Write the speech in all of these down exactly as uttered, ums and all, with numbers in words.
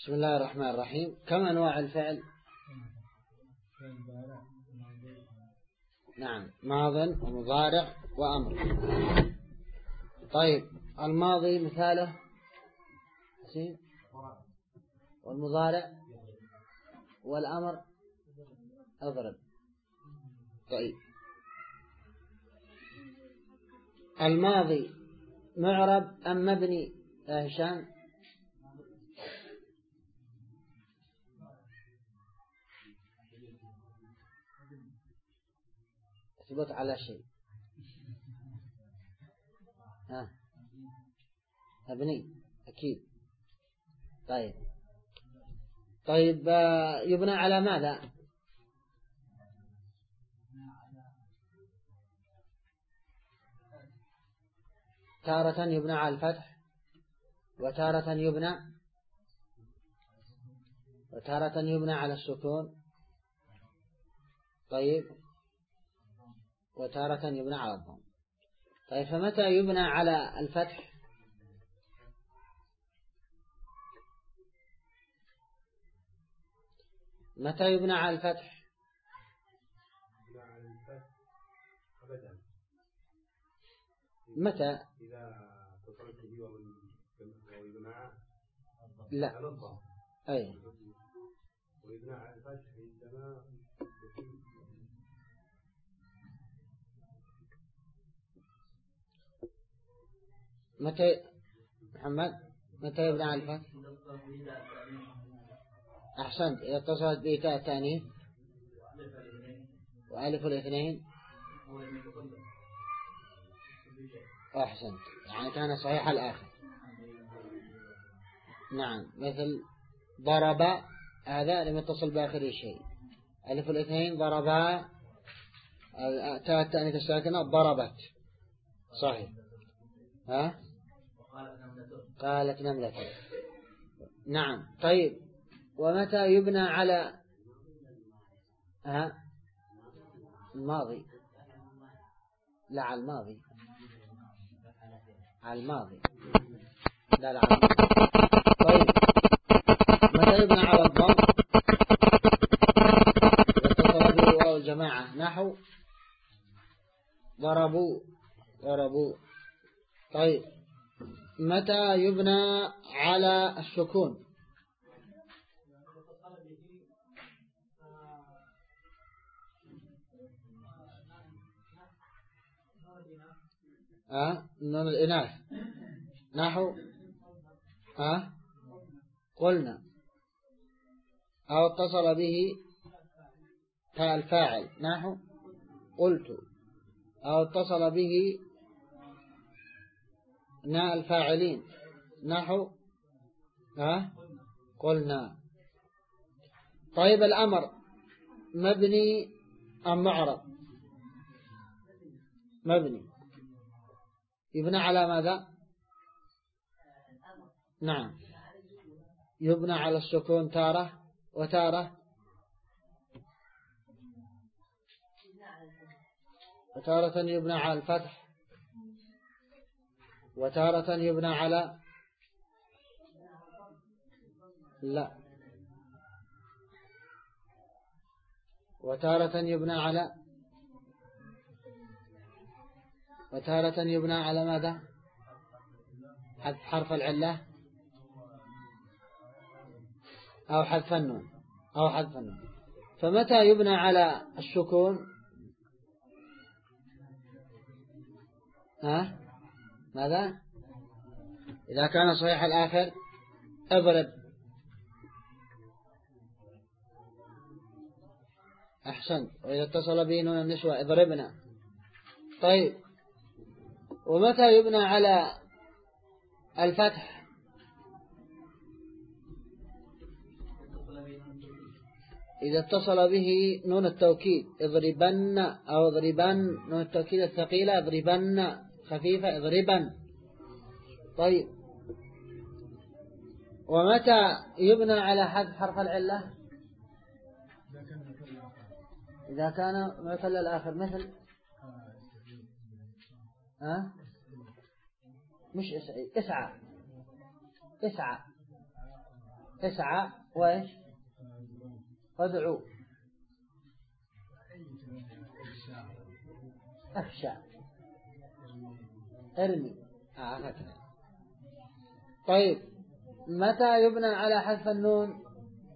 بسم الله الرحمن الرحيم. كم أنواع الفعل؟ نعم، ماض ومضارع وأمر. طيب، الماضي مثاله والمضارع والأمر أضرب. طيب، الماضي معرب أم مبني يا هشام؟ اثبت على شيء. ها، مبني أكيد. طيب طيب يبنى على ماذا؟ تارة يبنى على الفتح، وتارة يبنى وتارة يبنى على السكون. طيب، وتارة يبنى على الضم. طيب، فمتى يبنى على الفتح؟ متى يبنى على الفتح؟ متى؟ لا، أي متى محمد متى يبنى على الفتح؟ أحسنت، إذا اتصلت بتاء التانيث وألف الاثنين. أحسنت، يعني كان صحيح الآخر. نعم، مثل ضرب، هذا لم يتصل بآخر شيء. ألف الاثنين ضربا، تاء التانيث الساكنة ضربت. صحيح. ها؟ قالت نملة. نعم. طيب، ومتى يبنى على ها الماضي؟ لا، على الماضي على الماضي لا لا على الماضي. طيب، متى يبنى على الضم؟ اتصل به واو الجماعة، نحو ضربوا ضربوا. طيب، متى يبنى على السكون؟ أه؟ نون الإناث، نحو أه؟ قلنا، أو اتصل به تاء الفاعل، نحو قلت، أو اتصل به ناء الفاعلين، نحو أه؟ قلنا. طيب، الأمر مبني أم معرب؟ مبني. يبنى على ماذا؟ نعم، يبنى على السكون تارة، وتارة وتارة يبنى على الفتح، وتارة يبنى على لا وتارة يبنى على وتارة يبنى على ماذا؟ حذف حرف العلة أو حذف النون أو حذف النون. فمتى يبنى على السكون؟ ها؟ ماذا؟ إذا كان صحيح الآخر اضرب. أحسن، وإذا اتصل به نون النسوة اضربنا. طيب، ومتى يبنى على الفتح؟ إذا اتصل به نون التوكيد اضربن، أو اضربن، نون التوكيد الثقيلة اضربن، خفيفة اضربن. طيب، ومتى يبنى على حذف حرف العلة؟ إذا كان معتل الآخر، مثل ها؟ مش اسعى اسعى اسعى اسعى وإيش ادعو أخشى ارمي آه هكذا. طيب متى يبنى على حذف النون؟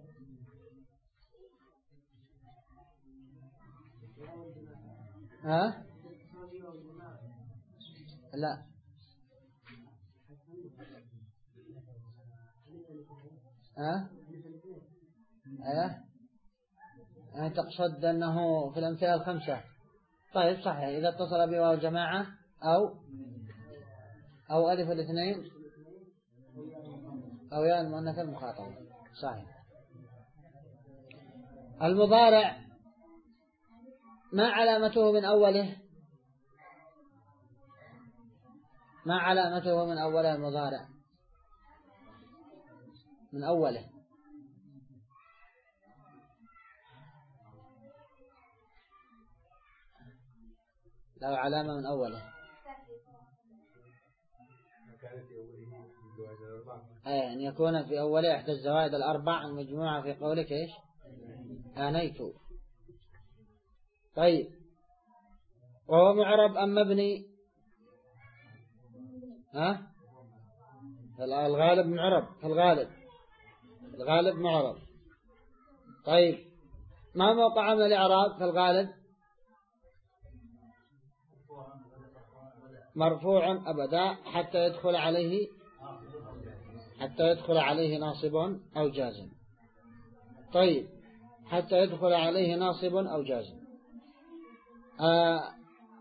ها لا ها ايه يعني تقصد أنه في الأمثلة الخمسة. طيب صحيح إذا اتصل بواو جماعة أو أو ألف الاثنين أو ياء المؤنث المخاطبة صحيح. المضارع ما علامته من أوله؟ ما علامته من أوله المضارع من أوله؟ لو علامة من أوله أي أن يكون في أوله إحدى الزوائد الأربع المجموعة في قولك إيش آنيت. طيب وهو معرب أم مبني؟ ها الغالب معرب. في الغالب الغالب معرب. طيب ما موقع من الإعراب في الغالب؟ مرفوع أبدا حتى يدخل عليه حتى يدخل عليه ناصب أو جازم. طيب حتى يدخل عليه ناصب أو جازم. آه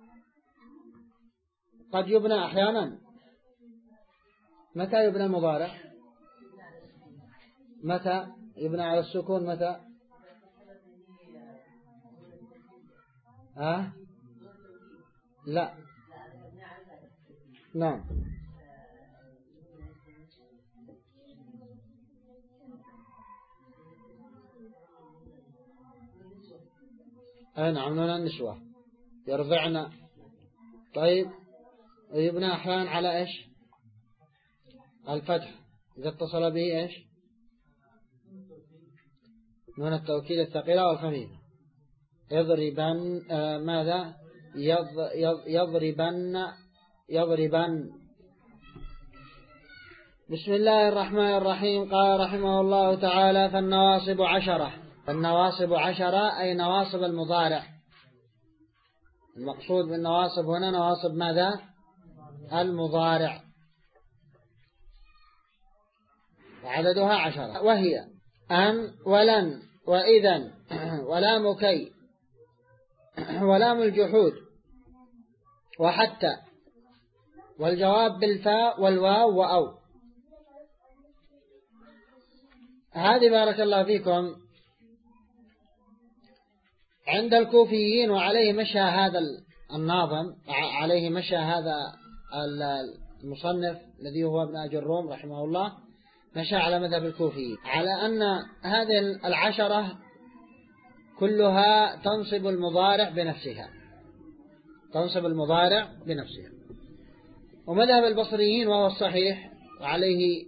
قد يبنى أحيانا. متى يبنى المضارع؟ متى يبنى على السكون؟ متى؟ ها لا نعم أي نعم نون النسوة يرضعن. طيب يبنى أحيانا على إيش الفتح إذا اتصل به إيش نون التوكيد الثقيلة والخفيفة. يضربن آه ماذا يض يضربن يضربن. بسم الله الرحمن الرحيم. قال رحمه الله تعالى فالنواصب عشرة. فالنواصب عشرة أي نواصب المضارع. المقصود بالنواصب هنا نواصب ماذا المضارع وعددها عشرة وهي أن ولن وإذن ولام كي ولام الجحود وحتى والجواب بالفاء والواو وأو. هذه بارك الله فيكم عند الكوفيين وعليه مشى هذا الناظم عليه مشى هذا المصنف الذي هو ابن أجر الروم رحمه الله مشى على مذهب الكوفيين على أن هذه العشرة كلها تنصب المضارع بنفسها تنصب المضارع بنفسها. ومذهب البصريين وهو الصحيح وعليه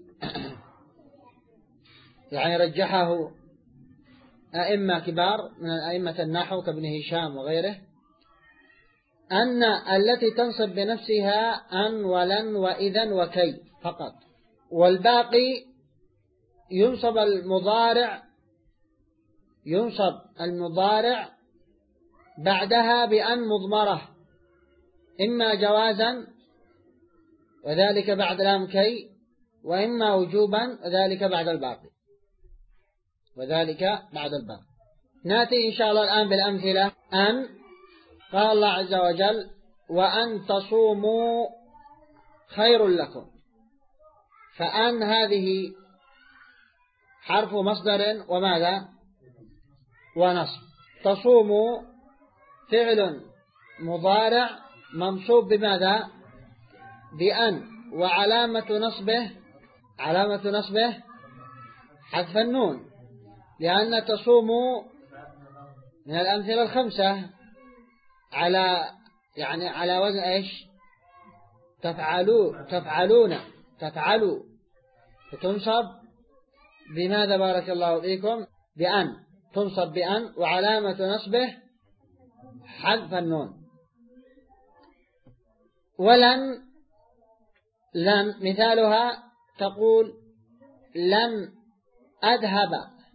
يعني رجحه أئمة كبار من أئمة النحو كابن هشام وغيره أن التي تنصب بنفسها أن ولن وإذن وكي فقط. والباقي ينصب المضارع ينصب المضارع بعدها بأن مضمرة إما جوازا وذلك بعد لام كي وإما وجوبا وذلك بعد الباقي وذلك بعد الباقي. نأتي إن شاء الله الآن بالأمثلة. أن قال الله عز وجل وأن تصوموا خير لكم. فأن هذه حرف مصدر وماذا ونصب. تصوموا فعل مضارع منصوب بماذا بأن وعلامة نصبه علامة نصبه حذف النون لأن تصوموا من الأمثلة الخمسة على يعني على وزن إيش تفعلوا تفعلون تفعلوا فتنصب بماذا بارك الله فيكم؟ بأن، تنصب بأن، وعلامة نصبه حذف النون. ولن، لن مثالها تقول لن أذهب،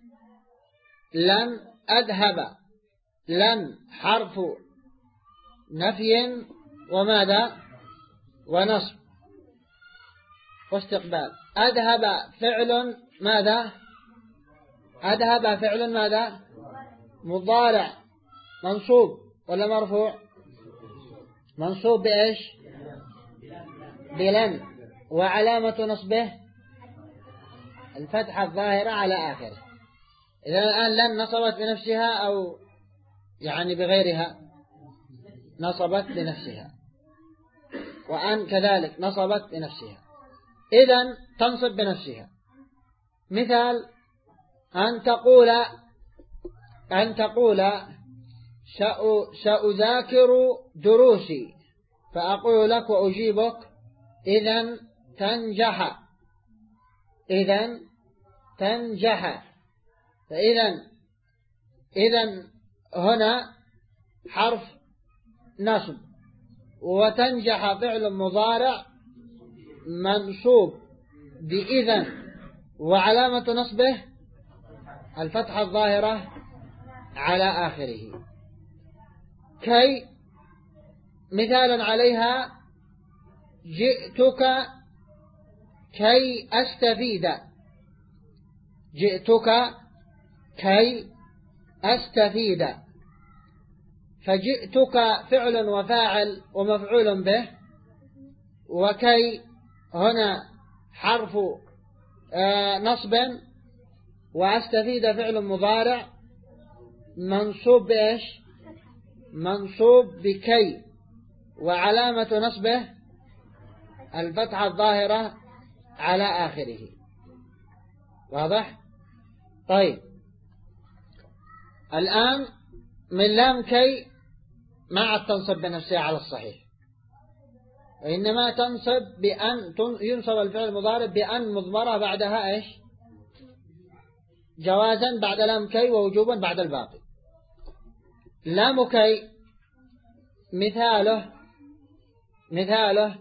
لن أذهب، لن حرف نفي وماذا؟ ونصب واستقبال. أذهب فعل ماذا؟ أذهب فعل ماذا؟ مضارع منصوب ولا مرفوع؟ منصوب بإيش؟ بلن، وعلامة نصبه الفتحة الظاهرة على آخره. إذا الآن لن نصبت بنفسها أو يعني بغيرها؟ نصبت بنفسها. وأن كذلك نصبت بنفسها، إذن تنصب بنفسها. مثال أن تقول، أن تقول سأذاكر دروسي، فأقول لك وأجيبك إذن تنجح، إذن تنجح. فإذن إذن هنا حرف نصب، وتنجح فعل مضارع منصوب بإذن، وعلامة نصبه الفتحة الظاهرة على آخره. كي مثالا عليها جئتك كي أستفيد، جئتك كي أستفيد. فجئتك فعل وفاعل ومفعول به، وكي هنا حرف نصب، وأستفيد فعل مضارع منصوب بإيش؟ منصوب بكي، وعلامة نصبه الفتحة الظاهرة على آخره. واضح؟ طيب الآن من لام كي ما عاد تنصب بنفسها على الصحيح، وإنما تنصب بأن، ينصب الفعل المضارع بأن مضمرة بعدها إيش؟ جوازا بعد لام كي، ووجوبا بعد الباقي. لام كي مثاله مثاله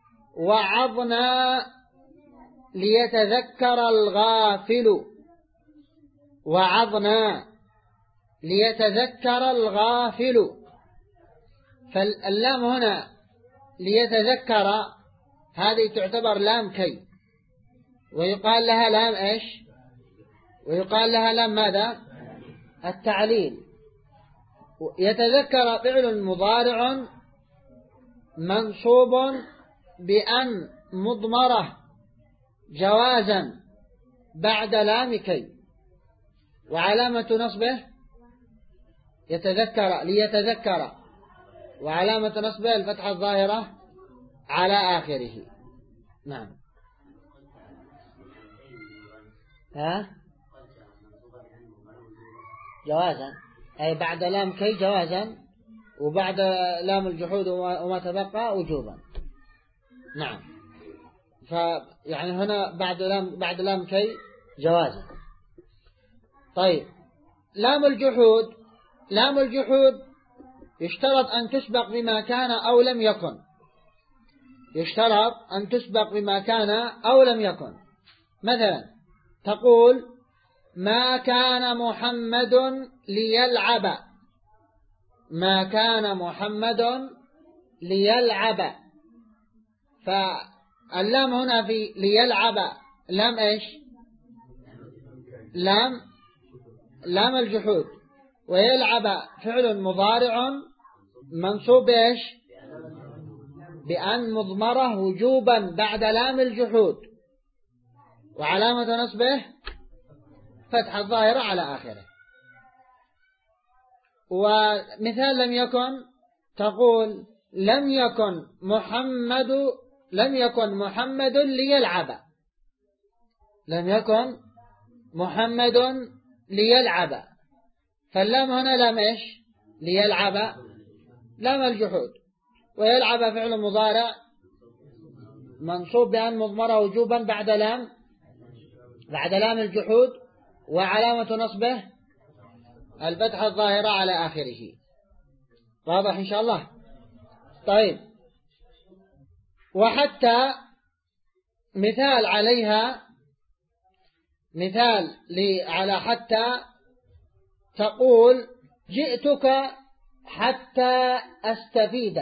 وعظنا ليتذكر الغافل، وعظنا ليتذكر الغافل. فاللام هنا ليتذكر هذه تعتبر لام كي، ويقال لها لام إيش؟ ويقال لها لام ماذا؟ التعليل. يتذكر فعل مضارع منصوب بأن مضمرة جوازا بعد لام كي، وعلامة نصبه يتذكر، ليتذكر، وعلامة نصبه الفتحة الظاهرة على آخره. نعم. ها؟ جوازا، أي بعد لام كي جوازا، وبعد لام الجحود وما تبقى وجوبا. نعم. فيعني هنا بعد لام بعد لام كي جوازا. طيب لام الجحود، لام الجحود يشترط أن تسبق بما كان أو لم يكن، يشترط أن تسبق بما كان أو لم يكن. مثلا تقول ما كان محمد ليلعب، ما كان محمد ليلعب. فاللام هنا في ليلعب لام إيش؟ لام لام الجحود. ويلعب فعل مضارع منصوب إيش؟ بأن مضمره وجوبا بعد لام الجحود، وعلامة نصبه فتح الظاهرة على آخره. ومثال لم يكن تقول لم يكن محمد لم يكن محمد ليلعب، لم يكن محمد ليلعب. فاللام هنا لام إيش؟ ليلعب لام الجحود. ويلعب فعل مضارع منصوب بأن مضمره وجوبا بعد لام بعد لام الجحود، وعلامة نصبه الفتحة الظاهرة على آخره. واضح إن شاء الله؟ طيب، وحتى مثال عليها، مثال على حتى تقول جئتك حتى أستفيد،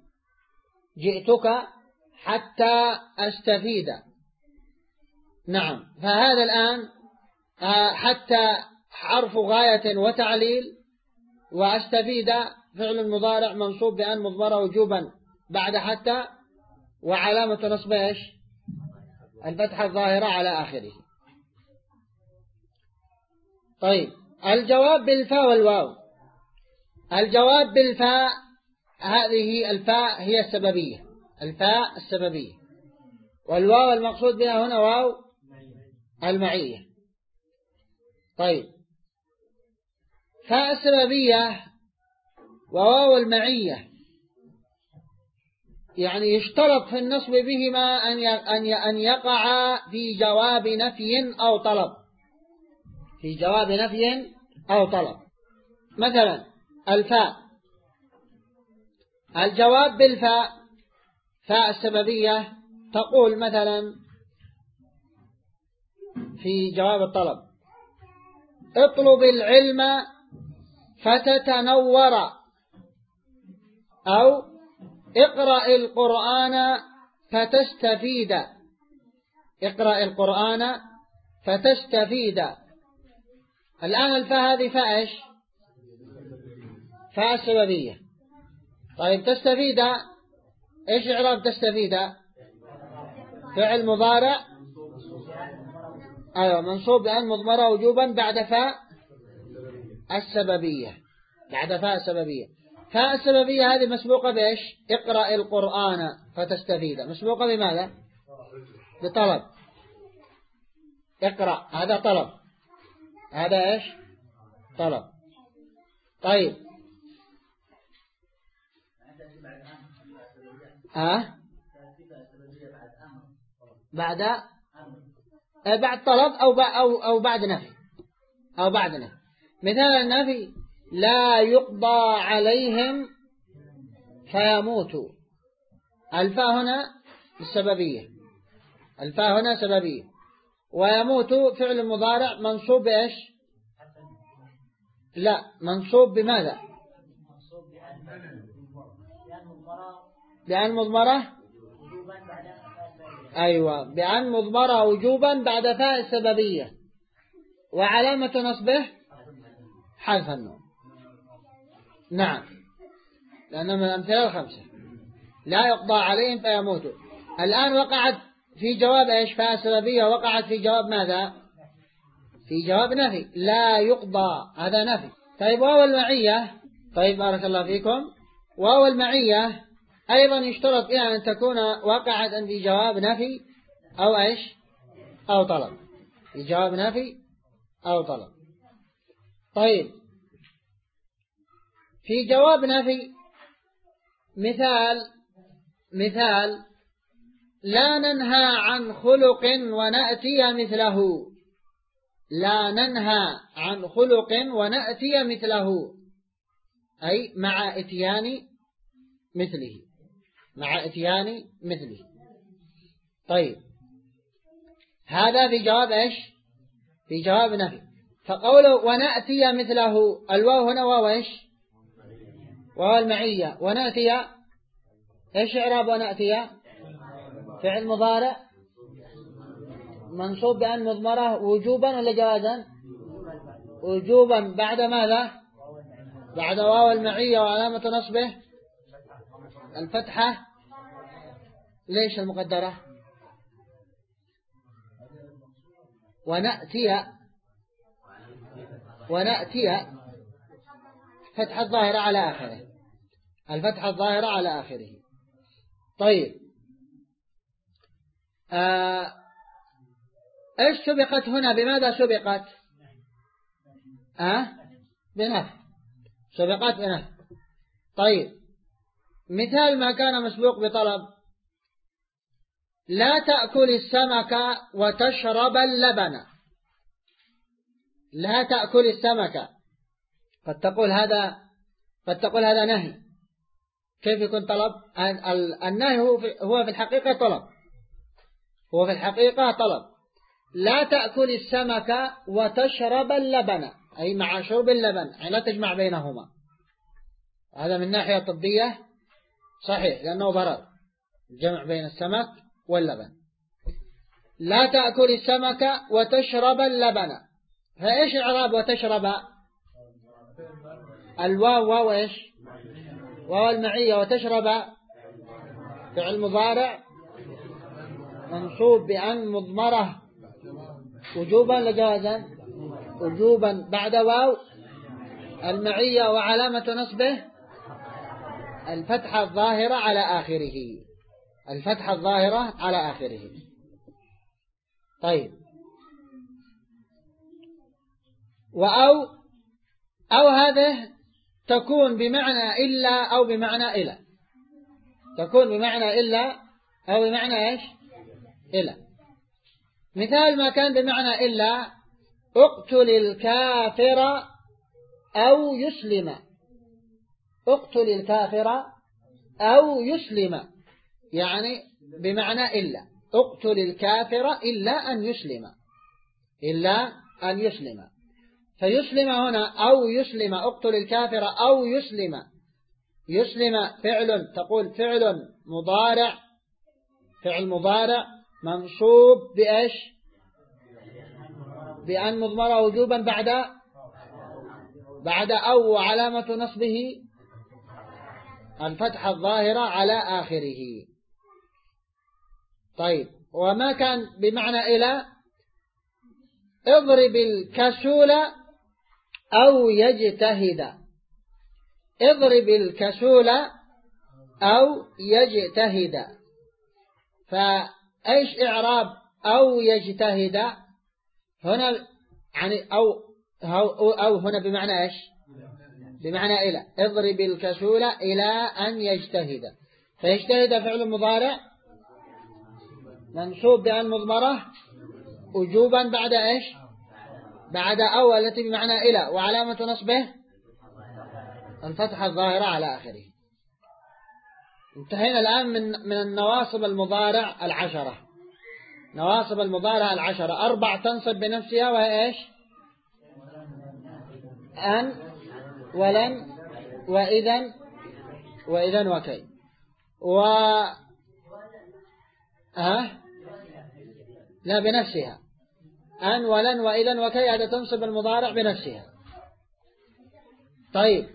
جئتك حتى أستفيد. نعم، فهذا الآن حتى حرف غاية وتعليل، وأستفيد فعل مضارع منصوب بأن مضمرة وجوبا بعد حتى، وعلامة نصبه إيش؟ الفتحة الظاهرة على آخره. طيب، الجواب بالفاء والواو. الجواب بالفاء، هذه الفاء هي السببية، الفاء السببية، والواو المقصود بها هنا واو المعية. طيب، فاء السببية وواو المعية يعني يشترط في النصب بهما أن يقع في جواب نفي أو طلب، في جواب نفي أو طلب. مثلا الفاء، الجواب بالفاء فاء السببية تقول مثلا في جواب الطلب اطلب العلم فتتنور، أو اقرأ القرآن فتستفيد، اقرأ القرآن فتستفيد. الآن الفاء هذه فاء إيش؟ فاء السببية. طيب، تستفيد إيش إعراب تستفيد؟ فعل مضارع، أيوة، منصوب بأن مضمرة وجوبا بعد فاء السببية، بعد فاء السببية. فاء السببية هذه مسبوقة بإيش؟ اقرأ القرآن فتستفيد، مسبوقة بماذا؟ بطلب. اقرأ هذا طلب، هذا إيش؟ طلب. طيب، ها بعد بعد طلب أو أو أو بعد نفي، أو بعد نفي. مثال النفي لا يقضى عليهم فيموتوا. الفاء هنا السببية، الفاء هنا سببية، ويموت فعل مضارع منصوب بإيش؟ لا، منصوب بماذا؟ بأن مضمرة، أيوة، بأن مضمرة وجوبا بعد فاء السببية، وعلامة نصبه حذف النون. نعم، لأنه من الأمثلة الخمسة. لا يقضى عليهم فيموتوا. الآن وقعت في جواب إيش؟ فاء السببية وقعت في جواب ماذا؟ في جواب نفي، لا يقضى، هذا نفي. طيب، واو المعية، طيب بارك الله فيكم، واو المعية أيضا يشترط فيها أن تكون وقعت في جواب نفي أو إيش؟ أو طلب، في جواب نفي أو طلب. طيب، في جواب نفي مثال، مثال لا ننهى عن خلق ونأتي مثله، لا ننهى عن خلق ونأتي مثله، أي مع اتيان مثله، مع اتيان مثله. طيب، هذا في جواب إيش؟ في جواب نفي. فقوله ونأتي مثله، الواو هنا واو إيش؟ واو المعية. ونأتي إيش إعراب ونأتي؟ فعل مضارع منصوب بأن مضمرة وجوبا ولا جوازا؟ وجوبا بعد ماذا؟ بعد واو المعية، وعلامة نصبه الفتحة. ليش المقدرة؟ ونأتي، ونأتي فتحة الظاهرة على آخره، الفتحة الظاهرة على آخره. طيب، آه إيش سبقت هنا؟ بماذا سبقت؟ أه؟ بنفي، سبقت بنفي. طيب، مثال ما كان مسبوق بطلب لا تأكل السمك وتشرب اللبن. لا تأكل السمكة، قد تقول هذا قد تقول هذا نهي. كيف يكون طلب؟ النهي هو في الحقيقة طلب، هو في الحقيقة طلب. لا تأكل السمكة وتشرب اللبن، أي مع شرب اللبن، أي لا تجمع بينهما. هذا من ناحية طبية صحيح لأنه ضرر الجمع بين السمك واللبن. لا تأكل السمكة وتشرب اللبن، فإيش إعراب وتشرب؟ الواو واو إيش؟ واو المعية. وتشرب فعل مضارع منصوب بأن مضمرة وجوبا لجوازا، وجوبا بعد واو المعية، وعلامة نصبه الفتحة الظاهرة على آخره، الفتحة الظاهرة على آخره. طيب، وأو أو هذه تكون بمعنى إلا أو بمعنى إلى، تكون بمعنى إلا أو بمعنى إيش؟ إلى. مثال ما كان بمعنى إلا: اقتل الكافر أو يسلم، اقتل الكافر أو يسلم، يعني بمعنى إلا، اقتل الكافر إلا أن يسلم، إلا أن يسلم. فيسلم هنا أو يسلم، اقتل الكافر أو يسلم. يسلم فعل، تقول فعل مضارع، فعل مضارع منصوب بإيش؟ بأن مضمر وجوبا بعد بعد أو، وعلامة نصبه الفتحة الظاهرة على آخره. طيب، وما كان بمعنى إلى: اضرب الكسول أو يجتهد، اضرب الكسول أو يجتهد. فأيش إعراب أو يجتهد هنا؟ يعني أو أو هنا بمعنى إيش؟ بمعنى إلى. اضرب الكسول إلى أن يجتهد، فيجتهد فعل مضارع منصوب بأن مضمرة وجوبا بعد إيش؟ بعد أو التي بمعنى إلى، وعلامة نصبه الفتحة الظاهرة على آخره. انتهينا الآن من من النواصب المضارع العشرة. نواصب المضارع العشرة أربع تنصب بنفسها، وهي إيش؟ أن ولن وإذن وإذن وكي. و ها لا بنفسها، أن ولن وإذن وكي، هذا تنصب المضارع بنفسها. طيب،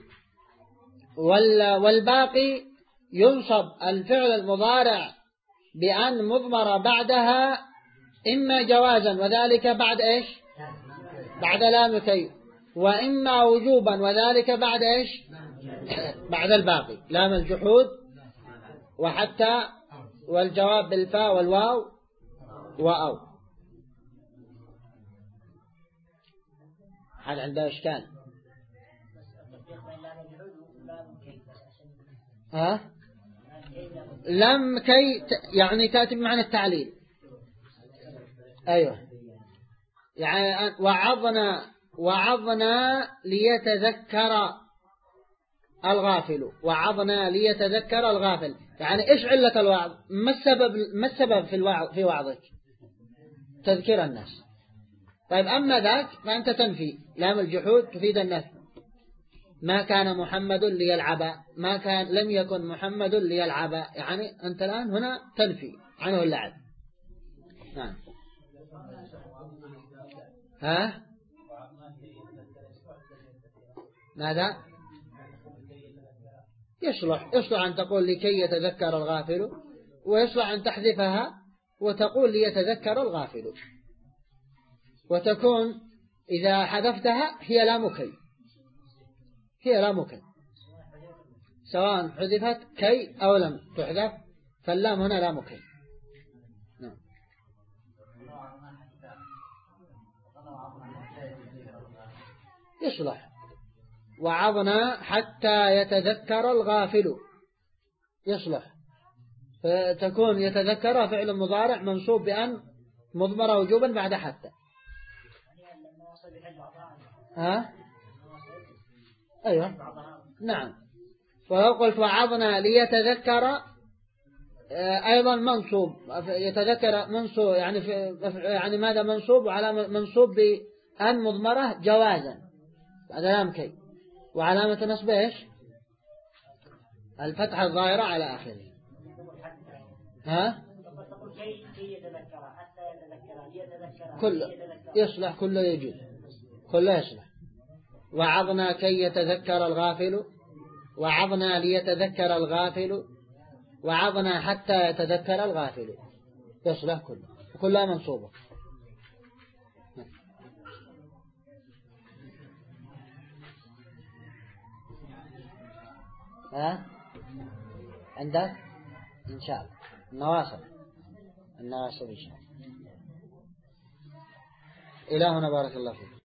والباقي ينصب الفعل المضارع بأن مضمر بعدها إما جوازا وذلك بعد إيش؟ بعد لام كي، وإما وجوبا وذلك بعد إيش؟ بعد الباقي، لام الجحود وحتى والجواب بالفاء والواو وأو. هل عنده إشكال؟ ها؟ لم كي يعني تأتي بمعنى التعليل. أيوه، يعني وعظنا وعظنا ليتذكر الغافل، وعظنا ليتذكر الغافل، يعني إيش علة الوعظ؟ ما السبب ما السبب في الوعظ في وعظك؟ تذكير الناس. طيب، أما ذاك فأنت تنفي، لام الجحود تفيد النفي. ما كان محمد ليلعب، ما كان لم يكن محمد ليلعب، يعني أنت الآن هنا تنفي عنه اللعب. نعم. ها؟ ماذا؟ يصلح يصلح أن تقول لكي يتذكر الغافل، ويصلح أن تحذفها وتقول ليتذكر الغافل، وتكون إذا حذفتها هي لام كي، هي لام كي، سواء حذفت كي أو لم تحذف، فاللام هنا لام كي. نعم. يصلح وعظنا حتى يتذكر الغافل، يصلح، فتكون يتذكر فعل مضارع منصوب بأن مضمر وجوبا بعد حتى. ها أيوة نعم. ولو قلت وعظنا ليتذكر أيضا منصوب، يتذكر منصوب يعني في يعني ماذا منصوب؟ وعلامة منصوب بأن مضمرة جوازا بعد لام كي، وعلامة نصبه إيش؟ الفتحة الظاهرة على آخره. ها كل يصلح، كله يجوز، كله يصلح. وعظنا كي يتذكر الغافل، وعظنا ليتذكر الغافل، وعظنا حتى يتذكر الغافل، يصلح كله، وكلها منصوبة. ها عندك إن شاء الله النواصب، النواصب إن شاء الله. إلهنا بارك الله فيك.